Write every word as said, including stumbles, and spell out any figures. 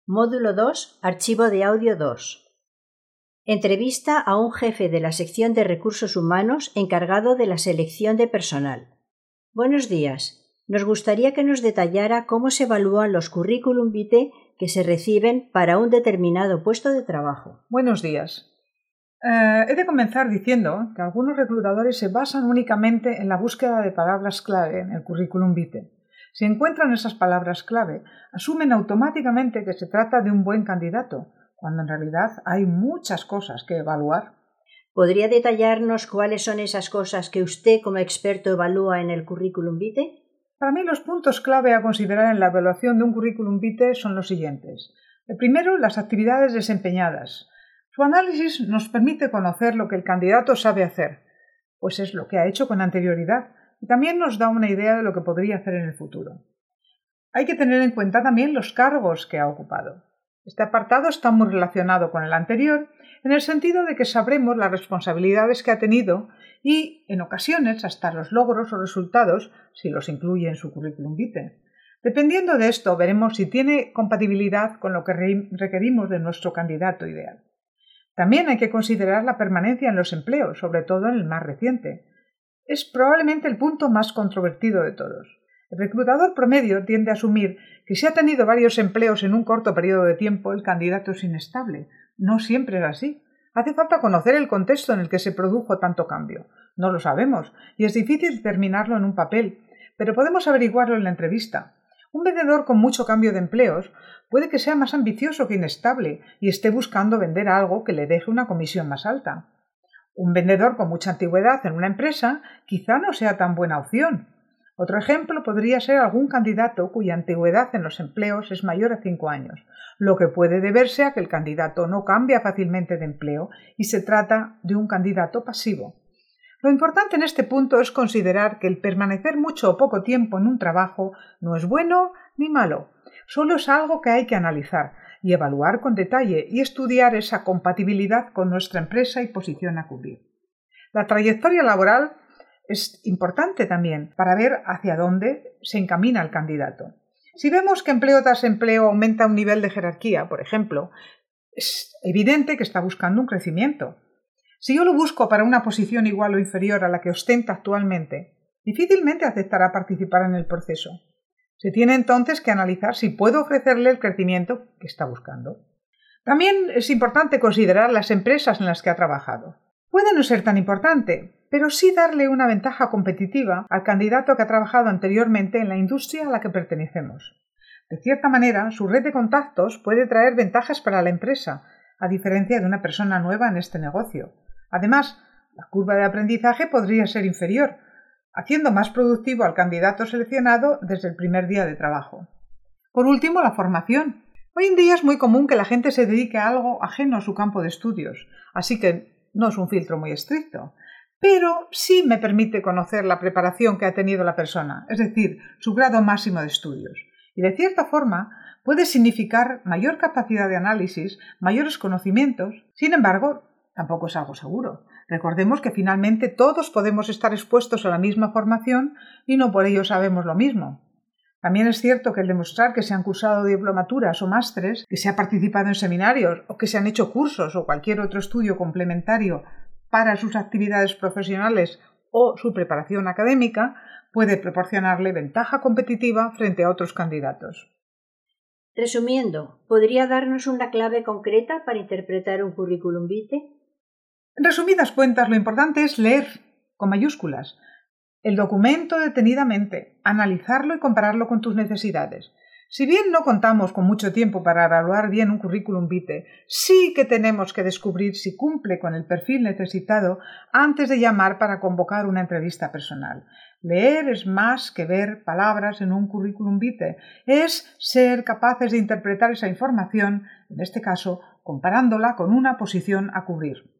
Módulo dos, Archivo de audio dos. Entrevista a un jefe de la sección de recursos humanos encargado de la selección de personal. Buenos días. Nos gustaría que nos detallara cómo se evalúan los currículum vitae que se reciben para un determinado puesto de trabajo. Buenos días. Eh, he de comenzar diciendo que algunos reclutadores se basan únicamente en la búsqueda de palabras clave en el currículum vitae. Si encuentran esas palabras clave, asumen automáticamente que se trata de un buen candidato, cuando en realidad hay muchas cosas que evaluar. ¿Podría detallarnos cuáles son esas cosas que usted como experto evalúa en el currículum vitae? Para mí los puntos clave a considerar en la evaluación de un currículum vitae son los siguientes. El primero, las actividades desempeñadas. Su análisis nos permite conocer lo que el candidato sabe hacer, pues es lo que ha hecho con anterioridad, y también nos da una idea de lo que podría hacer en el futuro. Hay que tener en cuenta también los cargos que ha ocupado. Este apartado está muy relacionado con el anterior, en el sentido de que sabremos las responsabilidades que ha tenido y, en ocasiones, hasta los logros o resultados, si los incluye en su currículum vitae. Dependiendo de esto, veremos si tiene compatibilidad con lo que requerimos de nuestro candidato ideal. También hay que considerar la permanencia en los empleos, sobre todo en el más reciente. Es probablemente el punto más controvertido de todos. El reclutador promedio tiende a asumir que si ha tenido varios empleos en un corto periodo de tiempo, el candidato es inestable. No siempre es así. Hace falta conocer el contexto en el que se produjo tanto cambio. No lo sabemos, y es difícil determinarlo en un papel, pero podemos averiguarlo en la entrevista. Un vendedor con mucho cambio de empleos puede que sea más ambicioso que inestable y esté buscando vender algo que le deje una comisión más alta. Un vendedor con mucha antigüedad en una empresa quizá no sea tan buena opción. Otro ejemplo podría ser algún candidato cuya antigüedad en los empleos es mayor a cinco años, lo que puede deberse a que el candidato no cambia fácilmente de empleo y se trata de un candidato pasivo. Lo importante en este punto es considerar que el permanecer mucho o poco tiempo en un trabajo no es bueno ni malo, solo es algo que hay que analizar y evaluar con detalle y estudiar esa compatibilidad con nuestra empresa y posición a cubrir. La trayectoria laboral es importante también para ver hacia dónde se encamina el candidato. Si vemos que empleo tras empleo aumenta un nivel de jerarquía, por ejemplo, es evidente que está buscando un crecimiento. Si yo lo busco para una posición igual o inferior a la que ostenta actualmente, difícilmente aceptará participar en el proceso. Se tiene entonces que analizar si puedo ofrecerle el crecimiento que está buscando. También es importante considerar las empresas en las que ha trabajado. Puede no ser tan importante, pero sí darle una ventaja competitiva al candidato que ha trabajado anteriormente en la industria a la que pertenecemos. De cierta manera, su red de contactos puede traer ventajas para la empresa, a diferencia de una persona nueva en este negocio. Además, la curva de aprendizaje podría ser inferior, haciendo más productivo al candidato seleccionado desde el primer día de trabajo. Por último, la formación. Hoy en día es muy común que la gente se dedique a algo ajeno a su campo de estudios, así que no es un filtro muy estricto, pero sí me permite conocer la preparación que ha tenido la persona, es decir, su grado máximo de estudios. Y de cierta forma puede significar mayor capacidad de análisis, mayores conocimientos. Sin embargo, tampoco es algo seguro. Recordemos que finalmente todos podemos estar expuestos a la misma formación y no por ello sabemos lo mismo. También es cierto que el demostrar que se han cursado diplomaturas o másteres, que se ha participado en seminarios o que se han hecho cursos o cualquier otro estudio complementario para sus actividades profesionales o su preparación académica puede proporcionarle ventaja competitiva frente a otros candidatos. Resumiendo, ¿podría darnos una clave concreta para interpretar un currículum vitae? En resumidas cuentas, lo importante es leer, con mayúsculas, el documento detenidamente, analizarlo y compararlo con tus necesidades. Si bien no contamos con mucho tiempo para evaluar bien un currículum vitae, sí que tenemos que descubrir si cumple con el perfil necesitado antes de llamar para convocar una entrevista personal. Leer es más que ver palabras en un currículum vitae, es ser capaces de interpretar esa información, en este caso, comparándola con una posición a cubrir.